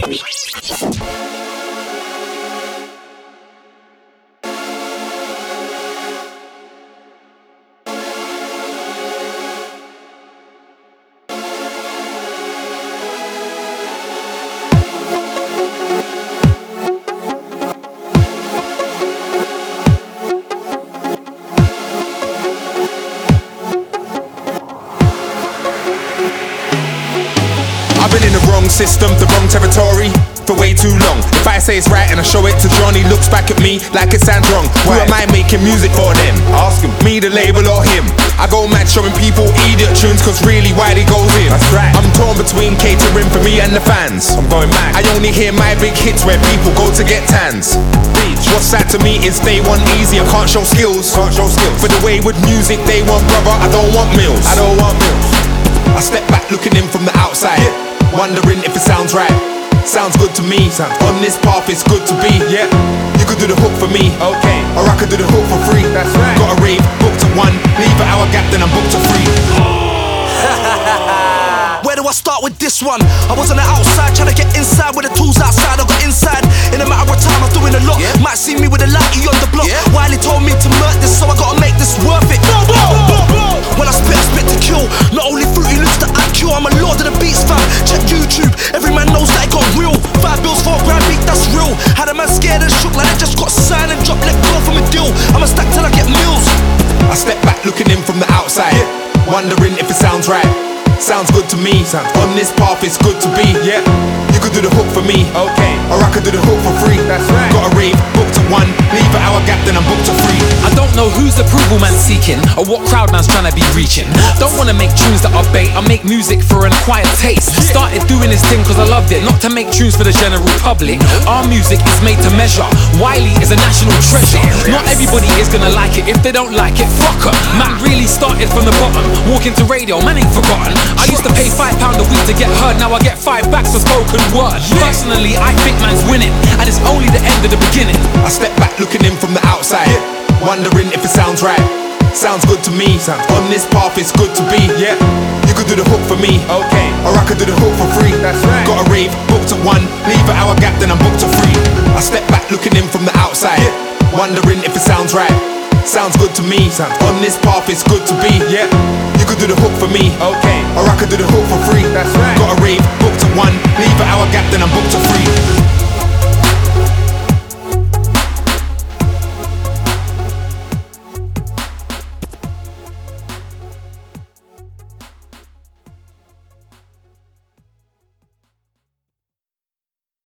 I've been in the wrong system, the wrong territory for way too long. If I say it's right and I show it to John, he looks back at me like it sounds wrong. Who am I making music for then? Ask him. Me, the label, or him? I go mad showing people idiot tunes, cause really Wiley goes in. That's right. I'm torn between catering for me and the fans. I'm going mad. I only hear my big hits where people go to get tans. What's sad to me is they want easy, I can't show skills. For the way with music they want brother, I don't want mills. I step back looking in from the outside, wondering if it sounds right. Sounds good to me. On this path it's good to be. Yeah. You could do the hook for me, okay, or I could do the hook for free. That's right. Got a rave, booked to 1, leave an hour gap, then I'm booked to 3. Where do I start with this one? I was on the outside trying to get inside with the tools outside. I got inside in a matter of time. I'm doing a lot. Might see me with a lighty on the block. Wiley told me to murder this, so I gotta make this worth it. When I spit to kill. Not only Fruity Loops the IQ, I'm a lord of the beats, fam. Check YouTube, every man knows that it got real. 5 bills for a grand beat, that's real. Had a man scared and shook like they just got signed and dropped, let go from a deal. I'ma stack till I get mills. I step back looking in from the outside, wondering if it sounds right. Sounds good to me. On this path it's good to be. Yeah. You could do the hook for me, okay, or I could do the hook for free. That's right. Got a rave, booked to 1, leave an hour gap, then I'm booked to 3. I don't know whose approval man's seeking, or what crowd man's trying to be reaching. Don't wanna make tunes that are bait, I make music for an acquired taste. Started doing this thing cause I loved it, not to make tunes for the general public. Our music is made to measure. Wiley is a national treasure. Not everybody is gonna like it, if they don't like it, fuck 'em. Man really started from the bottom, walking to radio, man ain't forgotten. I used to pay £5 a week to get heard, now I get 5 backs for spoken word. Personally, I think man's winning, and it's only the end of the beginning. I step back looking in from the outside, wondering if it sounds right. Sounds good to me. On this path it's good to be. Yeah. You could do the hook for me, okay, or I could do the hook for free. That's right. Got a rave, booked to 1, leave an hour gap, then I'm booked to 3. I step back looking in from the outside, wondering if it sounds right. Sounds good to me. On this path it's good to be. Yeah. You could do the hook for me, okay, or I could do the hook for free. That's right. Got a rave, booked to 1, leave an hour gap, then I'm booked to 3.